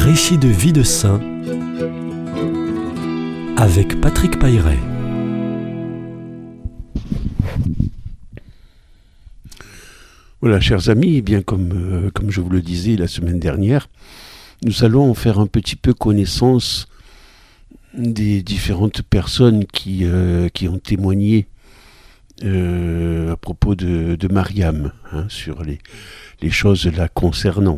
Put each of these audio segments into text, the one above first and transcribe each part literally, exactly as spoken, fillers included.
Récit de vie de saint avec Patrick Pailleret. Voilà, chers amis, eh bien comme, euh, comme je vous le disais la semaine dernière, nous allons faire un petit peu connaissance des différentes personnes qui, euh, qui ont témoigné euh, à propos de, de Mariam, hein, sur les, les choses la concernant.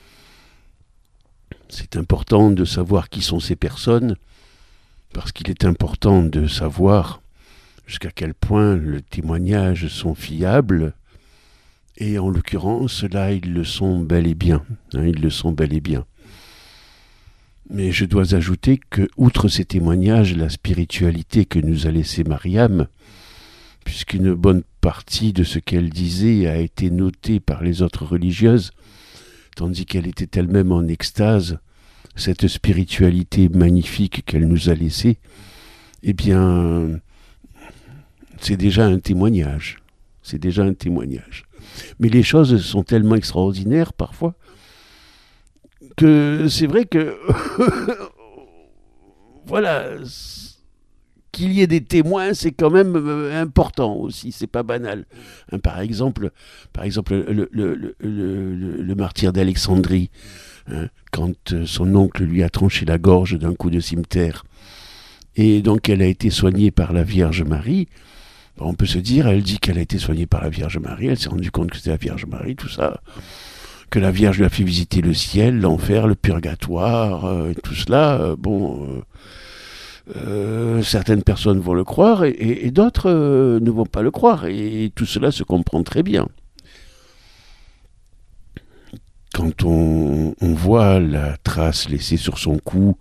C'est important de savoir qui sont ces personnes, parce qu'il est important de savoir jusqu'à quel point les témoignages sont fiables, et en l'occurrence, là, ils le sont bel et bien. Hein, ils le sont bel et bien. Mais je dois ajouter que, outre ces témoignages, la spiritualité que nous a laissée Mariam, puisqu'une bonne partie de ce qu'elle disait a été notée par les autres religieuses, tandis qu'elle était elle-même en extase, cette spiritualité magnifique qu'elle nous a laissée, eh bien, c'est déjà un témoignage. C'est déjà un témoignage. Mais les choses sont tellement extraordinaires parfois que c'est vrai que voilà, qu'il y ait des témoins, c'est quand même important aussi, c'est pas banal. Hein, par exemple, par exemple le, le, le, le, le martyr d'Alexandrie, hein, quand son oncle lui a tranché la gorge d'un coup de cimeterre, et donc elle a été soignée par la Vierge Marie. On peut se dire, elle dit qu'elle a été soignée par la Vierge Marie, elle s'est rendue compte que c'était la Vierge Marie, tout ça, que la Vierge lui a fait visiter le ciel, l'enfer, le purgatoire, euh, tout cela, euh, bon, euh, euh, certaines personnes vont le croire et, et, et d'autres euh, ne vont pas le croire, et, et tout cela se comprend très bien. Quand on, on voit la trace laissée sur son cou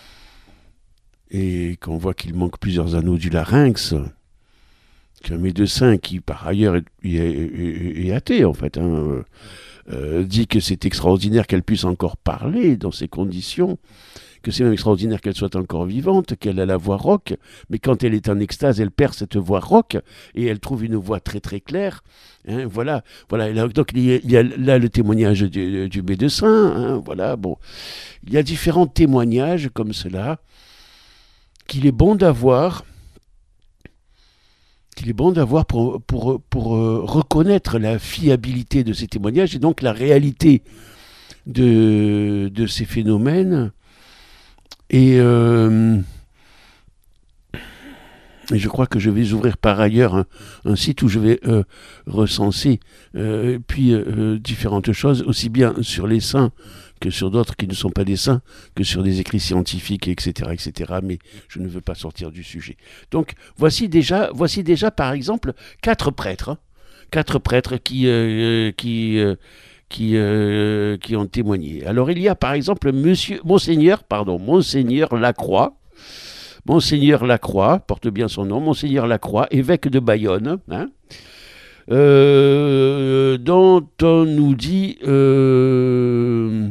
et qu'on voit qu'il manque plusieurs anneaux du larynx, qu'un médecin qui par ailleurs est, est, est, est athée en fait, hein, euh, dit que c'est extraordinaire qu'elle puisse encore parler dans ces conditions, que c'est même extraordinaire qu'elle soit encore vivante, qu'elle a la voix rauque, mais quand elle est en extase, elle perd cette voix rauque et elle trouve une voix très très claire. Hein, voilà, voilà. Là, donc il y, a, il y a là le témoignage du, du médecin. Hein, voilà, bon, il y a différents témoignages comme cela qu'il est bon d'avoir. qu'il est bon d'avoir pour, pour, pour euh, reconnaître la fiabilité de ces témoignages et donc la réalité de, de ces phénomènes. Et, euh, et je crois que je vais ouvrir par ailleurs un, un site où je vais euh, recenser euh, puis euh, différentes choses, aussi bien sur les saints que sur d'autres qui ne sont pas des saints, que sur des écrits scientifiques, et cetera, et cetera. Mais je ne veux pas sortir du sujet. Donc, voici déjà, voici déjà par exemple, quatre prêtres, hein, quatre prêtres qui, euh, qui, euh, qui, euh, qui ont témoigné. Alors, il y a par exemple Monsieur, Monseigneur, pardon, Monseigneur Lacroix, Monseigneur Lacroix, porte bien son nom, Monseigneur Lacroix, évêque de Bayonne, hein, euh, dont on nous dit... Euh,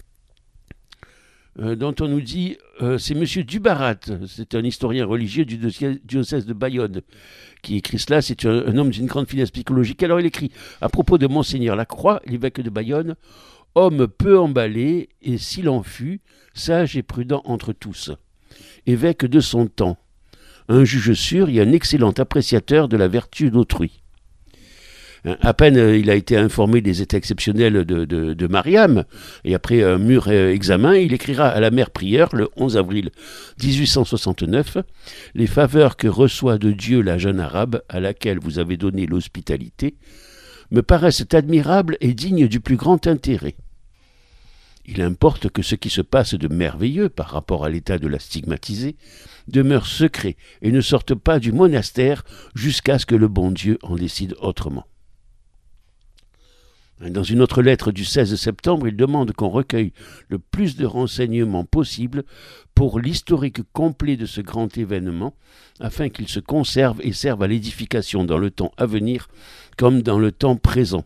Euh, dont on nous dit, euh, c'est Monsieur Dubarat, c'est un historien religieux du diocèse de Bayonne, qui écrit cela. C'est un, un homme d'une grande finesse psychologique. Alors il écrit, à propos de Monseigneur Lacroix, l'évêque de Bayonne, homme peu emballé, et s'il en fut, sage et prudent entre tous, évêque de son temps, un juge sûr et un excellent appréciateur de la vertu d'autrui. À peine euh, il a été informé des états exceptionnels de, de, de Mariam, et après un mûr euh, examen, il écrira à la mère prieure, le onze avril dix-huit cent soixante-neuf, « Les faveurs que reçoit de Dieu la jeune arabe, à laquelle vous avez donné l'hospitalité, me paraissent admirables et dignes du plus grand intérêt. Il importe que ce qui se passe de merveilleux par rapport à l'état de la stigmatisée demeure secret et ne sorte pas du monastère jusqu'à ce que le bon Dieu en décide autrement. » Dans une autre lettre du seize septembre, il demande qu'on recueille le plus de renseignements possible pour l'historique complet de ce grand événement, afin qu'il se conserve et serve à l'édification dans le temps à venir comme dans le temps présent.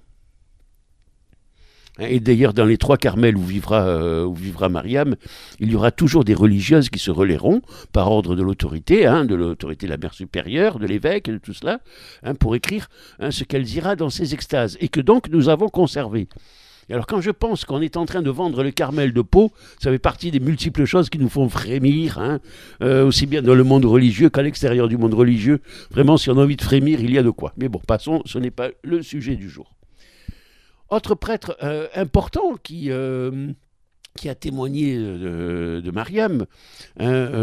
Et d'ailleurs, dans les trois Carmels où vivra, euh, où vivra Mariam, il y aura toujours des religieuses qui se relaieront par ordre de l'autorité, hein, de l'autorité de la mère supérieure, de l'évêque, de tout cela, hein, pour écrire hein, ce qu'elle dira dans ses extases, et que donc nous avons conservé. Et alors quand je pense qu'on est en train de vendre le Carmel de Pau, ça fait partie des multiples choses qui nous font frémir, hein, euh, aussi bien dans le monde religieux qu'à l'extérieur du monde religieux. Vraiment, si on a envie de frémir, il y a de quoi. Mais bon, passons, ce n'est pas le sujet du jour. Autre prêtre euh, important qui... Euh, qui a témoigné de, de Mariam, hein,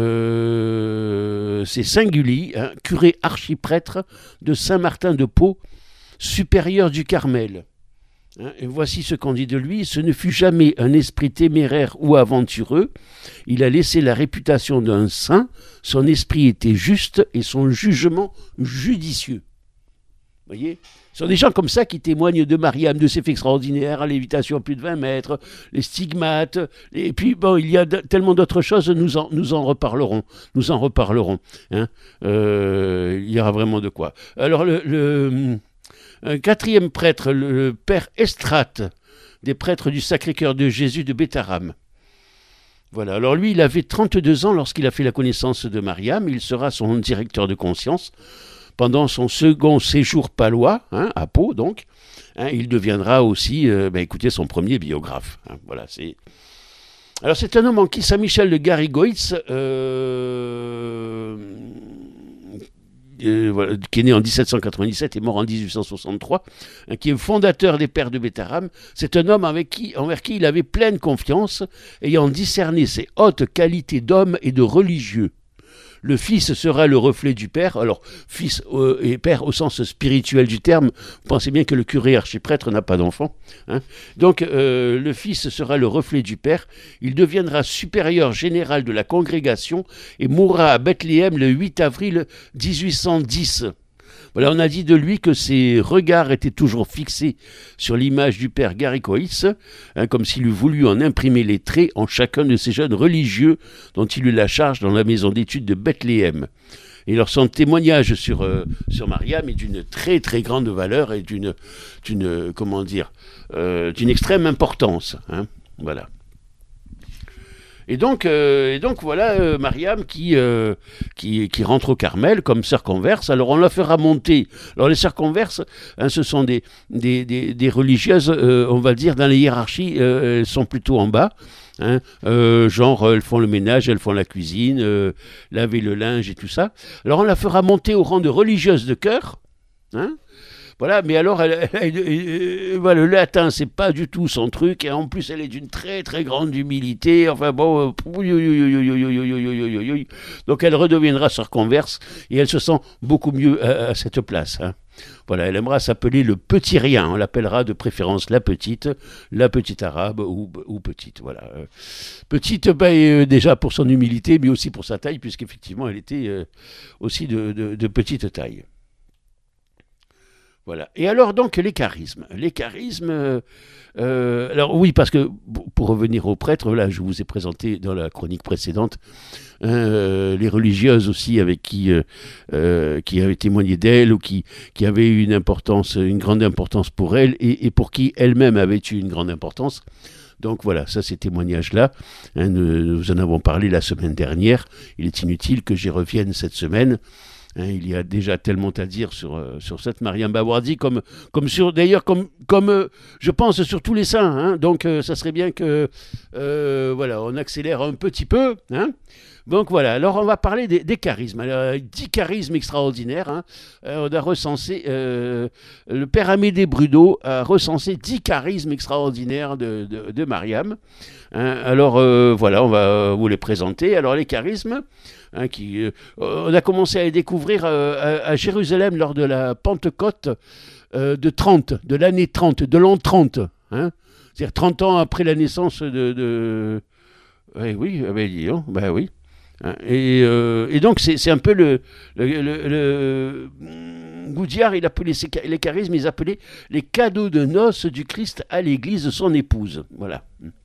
euh, c'est Saint Gulli, hein, curé archiprêtre de Saint-Martin de Pau, supérieur du Carmel. Hein, et voici ce qu'on dit de lui: ce ne fut jamais un esprit téméraire ou aventureux, il a laissé la réputation d'un saint, son esprit était juste et son jugement judicieux. Vous voyez ? Ce sont des gens comme ça qui témoignent de Mariam, de ses faits extraordinaires, à lévitation à plus de vingt mètres, les stigmates, et puis bon, il y a de, tellement d'autres choses, nous en, nous en reparlerons, nous en reparlerons, hein. Euh, il y aura vraiment de quoi. Alors le, le un quatrième prêtre, le, le père Estrate, des prêtres du Sacré-Cœur de Jésus de Bétharram. Voilà, alors lui, il avait trente-deux ans lorsqu'il a fait la connaissance de Mariam, il sera son directeur de conscience. Pendant son second séjour palois, hein, à Pau donc, hein, il deviendra aussi, euh, ben, écoutez, son premier biographe. Hein, voilà, c'est... Alors c'est un homme en qui Saint-Michel de Garigoitz, euh, euh, voilà, qui est né en dix-sept cent quatre-vingt-dix-sept et mort en dix-huit cent soixante-trois, hein, qui est fondateur des Pères de Bétharram. C'est un homme avec qui, envers qui il avait pleine confiance, ayant discerné ses hautes qualités d'homme et de religieux. Le fils sera le reflet du père. Alors, fils euh, et père au sens spirituel du terme. Vous pensez bien que le curé archiprêtre n'a pas d'enfant. Hein. Donc, euh, le fils sera le reflet du père. Il deviendra supérieur général de la congrégation et mourra à Bethléem le huit avril dix-huit cent dix. Voilà, on a dit de lui que ses regards étaient toujours fixés sur l'image du père Garigoitz, hein, comme s'il eût voulu en imprimer les traits en chacun de ces jeunes religieux dont il eut la charge dans la maison d'études de Bethléem. Et leur son témoignage sur, euh, sur Mariam est d'une très très grande valeur et d'une, d'une comment dire, euh, d'une extrême importance. Hein, voilà. Et donc, euh, et donc voilà euh, Mariam qui, euh, qui, qui rentre au Carmel comme sœur converse. Alors on la fera monter. Alors les sœurs converses, hein, ce sont des, des, des, des religieuses, euh, on va dire, dans les hiérarchies, euh, elles sont plutôt en bas. Hein, euh, genre elles font le ménage, elles font la cuisine, euh, laver le linge et tout ça. Alors on la fera monter au rang de religieuse de cœur. Hein. Voilà, mais alors, elle, elle, elle, elle, voilà, le latin, c'est pas du tout son truc, et en plus, elle est d'une très très grande humilité. Enfin bon, euh, donc elle redeviendra sœur converse, et elle se sent beaucoup mieux à, à cette place. Hein. Voilà, elle aimera s'appeler le petit rien. On l'appellera de préférence la petite, la petite arabe ou, ou petite. Voilà, petite, ben, euh, déjà pour son humilité, mais aussi pour sa taille, puisqu'effectivement, elle était euh, aussi de, de, de petite taille. Voilà. Et alors donc les charismes. Les charismes, euh, euh, alors oui, parce que pour revenir aux prêtres, là je vous ai présenté dans la chronique précédente euh, les religieuses aussi avec qui euh, euh, qui avaient témoigné d'elles ou qui qui avaient eu une importance, une grande importance pour elles et, et pour qui elles-mêmes avaient eu une grande importance. Donc voilà, ça ces témoignages-là, hein, nous, nous en avons parlé la semaine dernière. Il est inutile que j'y revienne cette semaine. Hein, il y a déjà tellement à dire sur, euh, sur cette Mariam Bawardi, comme, comme sur, d'ailleurs, comme, comme euh, je pense sur tous les saints. Hein, donc, euh, ça serait bien que, euh, voilà, on accélère un petit peu. Hein. Donc, voilà, alors on va parler des, des charismes. Alors, dix charismes extraordinaires. Hein. Euh, on a recensé, euh, le père Amédée Brudeau a recensé dix charismes extraordinaires de, de, de Mariam. Hein. Alors, euh, voilà, on va vous les présenter. Alors, les charismes... Hein, qui, euh, on a commencé à les découvrir euh, à, à Jérusalem lors de la Pentecôte euh, de trente, de l'année trente, de l'an trente. Hein, c'est-à-dire trente ans après la naissance de... de... Ouais, oui, ben, disons, ben oui. Hein, et, euh, et donc c'est, c'est un peu le... le, le, le Goudiard, il appelait ces, les charismes, ils appelaient les cadeaux de noces du Christ à l'église de son épouse. Voilà.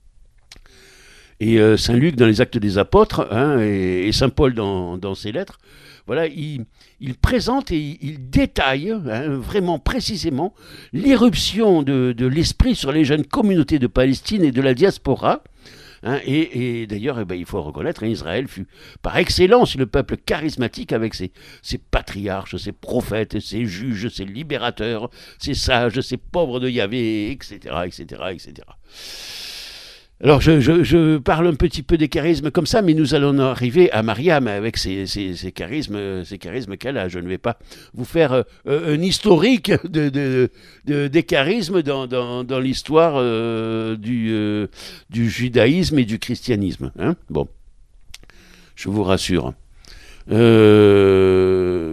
Et euh, Saint Luc dans les Actes des Apôtres, hein, et, et Saint Paul dans, dans ses lettres, voilà, il, il présente et il, il détaille hein, vraiment précisément l'éruption de, de l'esprit sur les jeunes communautés de Palestine et de la diaspora, Hein, et, et d'ailleurs, eh ben, il faut reconnaître, hein, Israël fut par excellence le peuple charismatique avec ses, ses patriarches, ses prophètes, ses juges, ses libérateurs, ses sages, ses pauvres de Yahvé, et cetera, et cetera, et cetera. Alors, je, je, je parle un petit peu des charismes comme ça, mais nous allons arriver à Mariam avec ses, ses, ses charismes, ses charismes qu'elle a. Je ne vais pas vous faire euh, un historique de, de, de, des charismes dans, dans, dans l'histoire euh, du, euh, du judaïsme et du christianisme. Hein, bon, je vous rassure. Euh...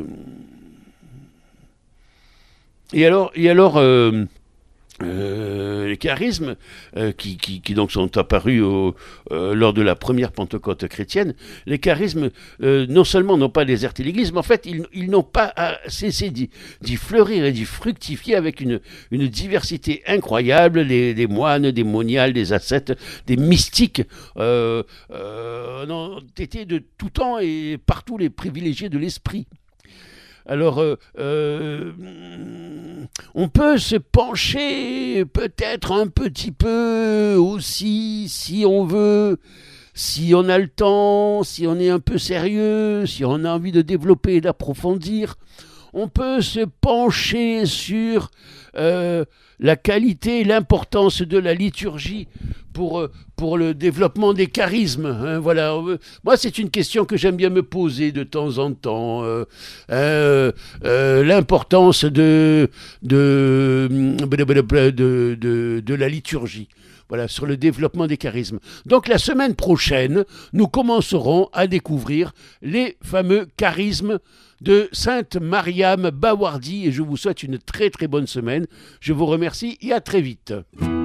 Et alors, et alors euh... Euh, les charismes euh, qui, qui, qui donc sont apparus au, euh, lors de la première Pentecôte chrétienne, les charismes euh, non seulement n'ont pas déserté l'Église, mais en fait ils, ils n'ont pas cessé d'y, d'y fleurir et d'y fructifier avec une, une diversité incroyable, les, des moines, des moniales, des ascètes, des mystiques euh, euh, ont été de tout temps et partout les privilégiés de l'esprit. Alors, euh, euh, on peut se pencher peut-être un petit peu aussi, si on veut, si on a le temps, si on est un peu sérieux, si on a envie de développer et d'approfondir, on peut se pencher sur euh, la qualité et l'importance de la liturgie pour, pour le développement des charismes. Hein, voilà. Moi, c'est une question que j'aime bien me poser de temps en temps. Euh, euh, euh, l'importance de, de, de, de, de, de la liturgie. Voilà, sur le développement des charismes. Donc la semaine prochaine, nous commencerons à découvrir les fameux charismes de Sainte Mariam Bawardi et je vous souhaite une très très bonne semaine. Je vous remercie et à très vite.